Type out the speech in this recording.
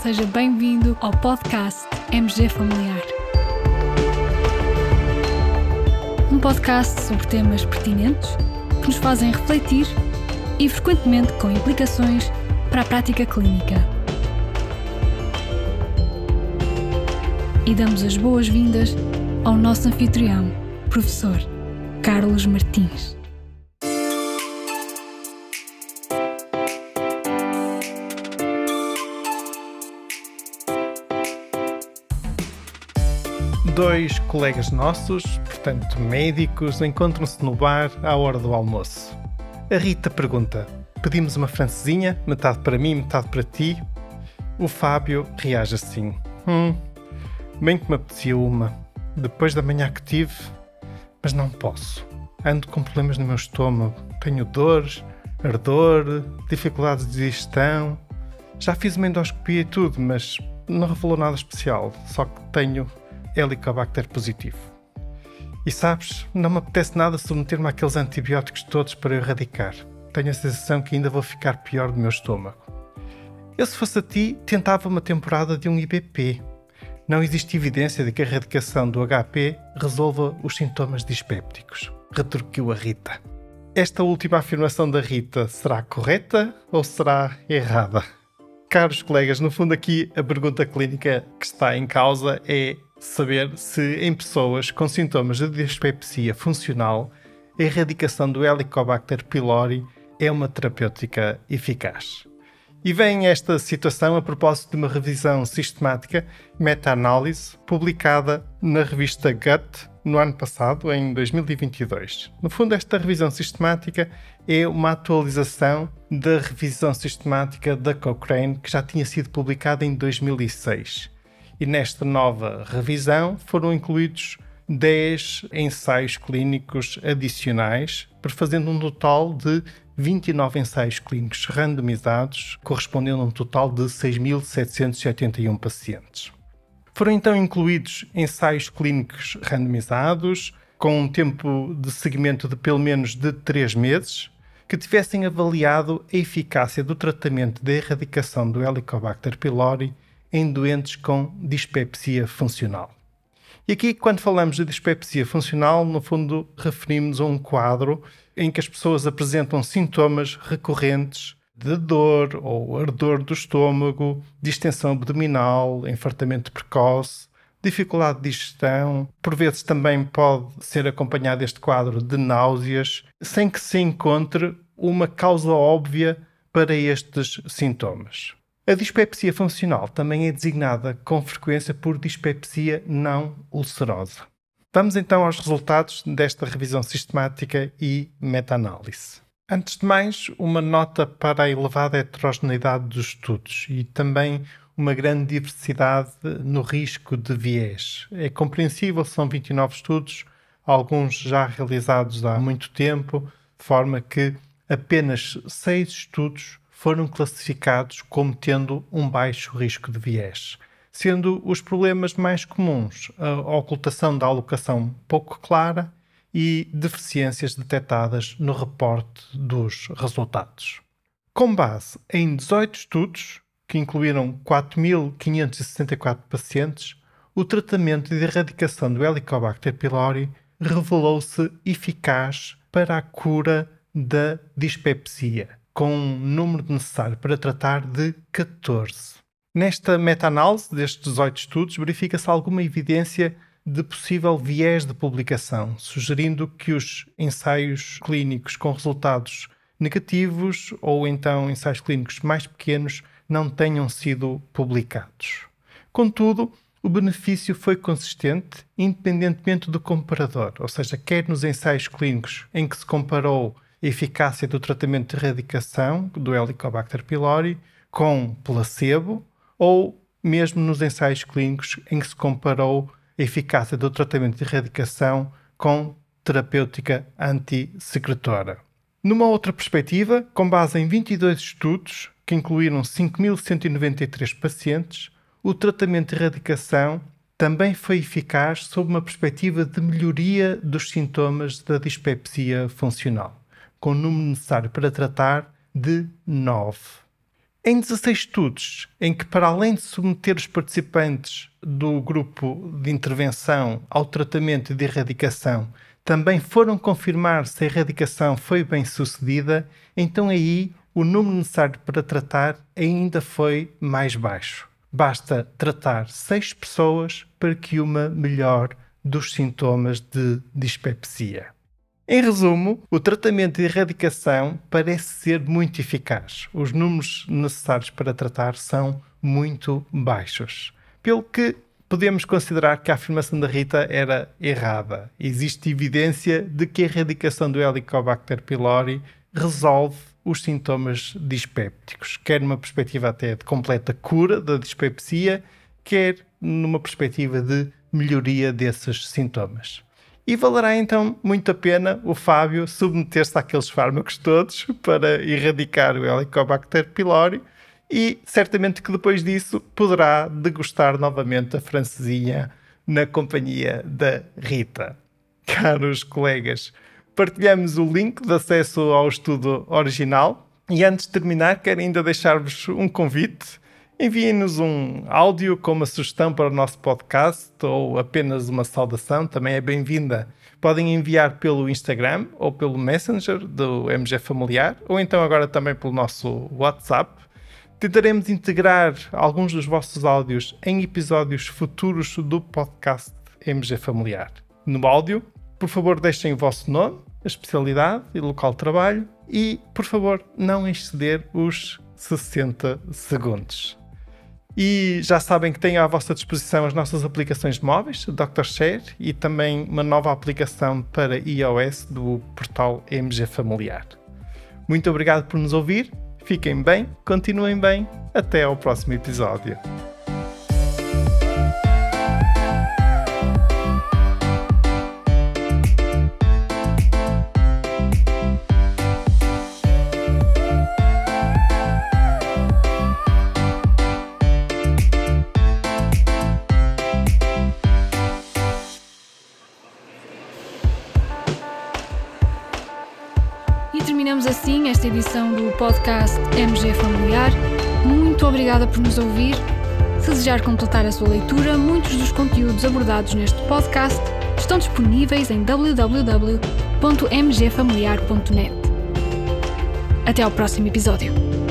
Seja bem-vindo ao podcast MG Familiar. Um podcast sobre temas pertinentes que nos fazem refletir e frequentemente com implicações para a prática clínica. E damos as boas-vindas ao nosso anfitrião, professor Carlos Martins. Dois colegas nossos, portanto médicos, encontram-se no bar à hora do almoço. A Rita pergunta: pedimos uma francesinha, metade para mim, metade para ti? O Fábio reage assim: bem que me apetecia uma, depois da manhã que tive, mas não posso. Ando com problemas no meu estômago, tenho dores, ardor, dificuldades de digestão. Já fiz uma endoscopia e tudo, mas não revelou nada especial, só que tenho Helicobacter positivo. E sabes, não me apetece nada submeter-me àqueles antibióticos todos para erradicar. Tenho a sensação que ainda vou ficar pior do meu estômago. Eu, se fosse a ti, tentava uma temporada de um IBP. Não existe evidência de que a erradicação do HP resolva os sintomas dispépticos, retorquiu a Rita. Esta última afirmação da Rita será correta ou será errada? Caros colegas, no fundo aqui a pergunta clínica que está em causa é saber se em pessoas com sintomas de dispepsia funcional a erradicação do Helicobacter pylori é uma terapêutica eficaz. E vem esta situação a propósito de uma revisão sistemática, meta-análise, publicada na revista Gut no ano passado, em 2022. No fundo, esta revisão sistemática é uma atualização da revisão sistemática da Cochrane, que já tinha sido publicada em 2006. E nesta nova revisão foram incluídos 10 ensaios clínicos adicionais, fazendo um total de 29 ensaios clínicos randomizados, correspondendo a um total de 6.781 pacientes. Foram então incluídos ensaios clínicos randomizados, com um tempo de seguimento de pelo menos de 3 meses, que tivessem avaliado a eficácia do tratamento da erradicação do Helicobacter pylori em doentes com dispepsia funcional. E aqui, quando falamos de dispepsia funcional, no fundo referimos a um quadro em que as pessoas apresentam sintomas recorrentes de dor ou ardor do estômago, distensão abdominal, enfartamento precoce, dificuldade de digestão. Por vezes também pode ser acompanhado este quadro de náuseas, sem que se encontre uma causa óbvia para estes sintomas. A dispepsia funcional também é designada com frequência por dispepsia não ulcerosa. Vamos então aos resultados desta revisão sistemática e meta-análise. Antes de mais, uma nota para a elevada heterogeneidade dos estudos e também uma grande diversidade no risco de viés. É compreensível, são 29 estudos, alguns já realizados há muito tempo, de forma que apenas 6 estudos foram classificados como tendo um baixo risco de viés, sendo os problemas mais comuns a ocultação da alocação pouco clara e deficiências detectadas no reporte dos resultados. Com base em 18 estudos, que incluíram 4.564 pacientes, o tratamento de erradicação do Helicobacter pylori revelou-se eficaz para a cura da dispepsia, com um número necessário para tratar de 14. Nesta meta-análise destes 18 estudos, verifica-se alguma evidência de possível viés de publicação, sugerindo que os ensaios clínicos com resultados negativos ou então ensaios clínicos mais pequenos não tenham sido publicados. Contudo, o benefício foi consistente independentemente do comparador, ou seja, quer nos ensaios clínicos em que se comparou a eficácia do tratamento de erradicação do Helicobacter pylori com placebo, ou mesmo nos ensaios clínicos em que se comparou a eficácia do tratamento de erradicação com terapêutica antissecretora. Numa outra perspectiva, com base em 22 estudos, que incluíram 5.193 pacientes, o tratamento de erradicação também foi eficaz sob uma perspectiva de melhoria dos sintomas da dispepsia funcional, com o número necessário para tratar de 9. Em 16 estudos, em que para além de submeter os participantes do grupo de intervenção ao tratamento de erradicação, também foram confirmar se a erradicação foi bem sucedida, então aí o número necessário para tratar ainda foi mais baixo. Basta tratar 6 pessoas para que uma melhore dos sintomas de dispepsia. Em resumo, o tratamento de erradicação parece ser muito eficaz. Os números necessários para tratar são muito baixos, pelo que podemos considerar que a afirmação da Rita era errada. Existe evidência de que a erradicação do Helicobacter pylori resolve os sintomas dispépticos, quer numa perspectiva até de completa cura da dispepsia, quer numa perspectiva de melhoria desses sintomas. E valerá então muito a pena o Fábio submeter-se àqueles fármacos todos para erradicar o Helicobacter pylori e certamente que depois disso poderá degustar novamente a francesinha na companhia da Rita. Caros colegas, partilhamos o link de acesso ao estudo original e antes de terminar quero ainda deixar-vos um convite. Enviem-nos um áudio com uma sugestão para o nosso podcast ou apenas uma saudação, também é bem-vinda. Podem enviar pelo Instagram ou pelo Messenger do MG Familiar ou então agora também pelo nosso WhatsApp. Tentaremos integrar alguns dos vossos áudios em episódios futuros do podcast MG Familiar. No áudio, por favor, deixem o vosso nome, a especialidade e local de trabalho e, por favor, não exceder os 60 segundos. E já sabem que têm à vossa disposição as nossas aplicações móveis, Dr. Share, e também uma nova aplicação para iOS do portal MG Familiar. Muito obrigado por nos ouvir, fiquem bem, continuem bem, até ao próximo episódio. Terminamos assim esta edição do podcast MG Familiar. Muito obrigada por nos ouvir. Se desejar completar a sua leitura, muitos dos conteúdos abordados neste podcast estão disponíveis em www.mgfamiliar.net. Até ao próximo episódio.